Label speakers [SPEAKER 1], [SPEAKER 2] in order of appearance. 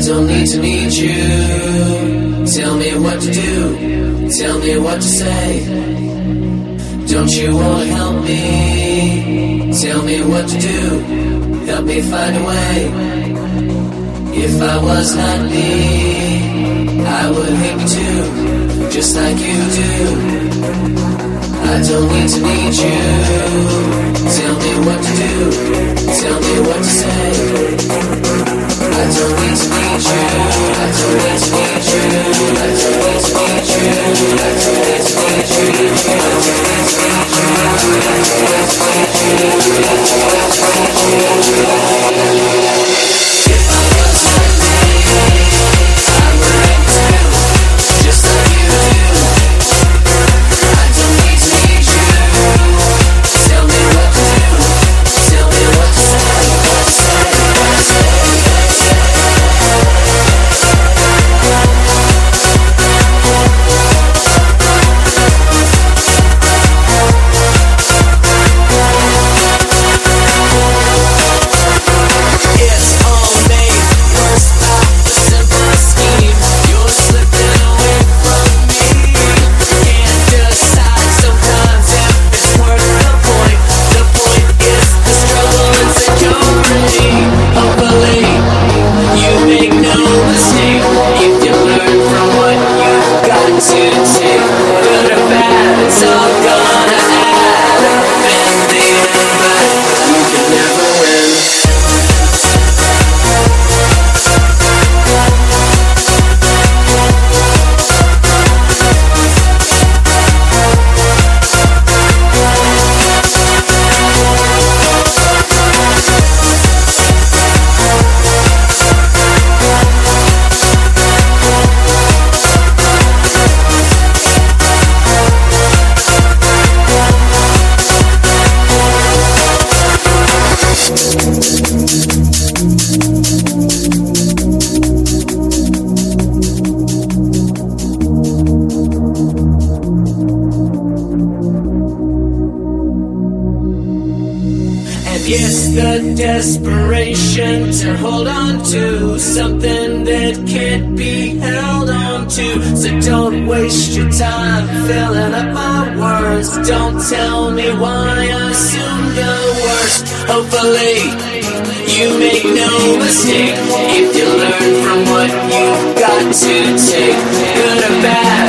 [SPEAKER 1] don't need to need you. Tell me what to do, tell me what to say. Don't you wanna help me? Tell me what to do, help me find a way. If I was not me, I would hate me too, just like you do. I don't need to need you. Tell me what to do, tell me what to say. I don't need to need you. I don't need to need you. I don't need to need you. I don't need to need you. I don't need to need you. I don't need to need you. If I was like me, I would hate too, just like you do. I don't need to need you. Tell me what to do. Tell me what to say. What to say. What to say. Yes, the desperation to hold on to something that can't be held on to. So don't waste your time filling up my words. Don't tell me why I assume the worst. Hopefully you make no mistake if you learn from what you've got to take, good or bad.